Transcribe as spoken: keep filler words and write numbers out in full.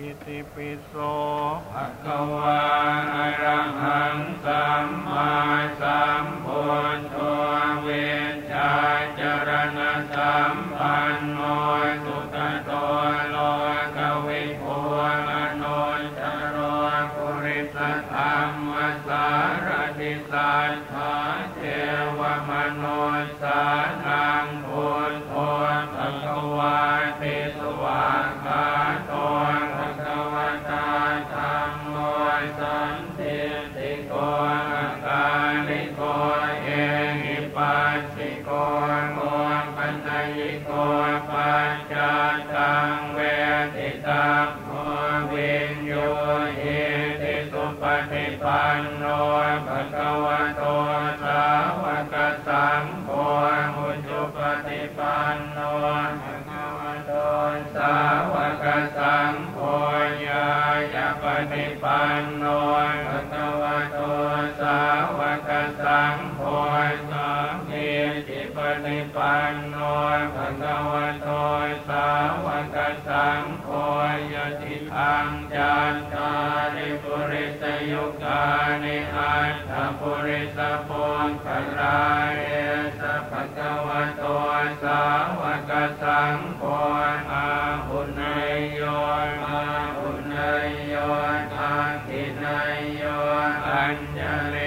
อิติปิโสภะคะวาอะระหังสัมมาสัมพุทโธเวชชาจรณะสัมปันโนสุตโตโลกวิทูอนุตตโรปุริสธรรมสารติสัทธาเทวมนุสสานังพุทโธภะคะวาติสวากขาโตภะคะวตาธัมโมสันติติโกอาการิโกเอหิปัสสิโกโมปัญญิโกปัจจตังเวทิตังโมวิญโยหิติสุปฏิปันโนภะคะวะโตสาวกสังโฆอุจุปฏิปันโนภะคะวะโตสาวกสังโฆญาญาปฏิปันโนภะคะวะโตสาวกสังโฆสังฆิติปฏิปันโนภะคะวะโตสาวกสังโฆยติธังจัตตาริปุริสยุคานิอัตถปุริสปุคคลาเอสะภะคะวะโตสาวกสังโฆอาหุนายโยอาหุนายโยทักขินายโยอัญญเล